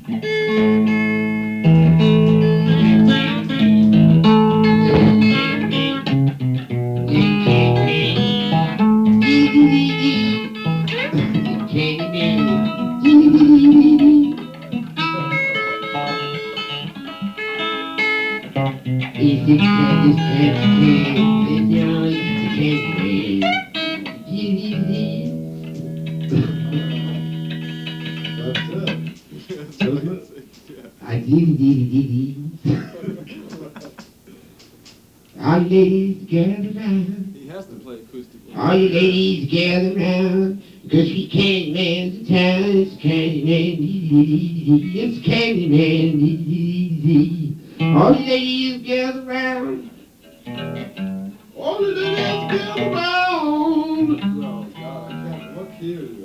Easy candy, candy, candy, I dee dee dee dee. All you ladies gather round. He has to play acoustic. All you ladies gather round. Cause he candy man's in town. It's candy man, dee dee dee dee. It's candy man, dee dee dee dee. All you ladies gather round. All the ladies gather round. Oh, God, I can't. What key is it?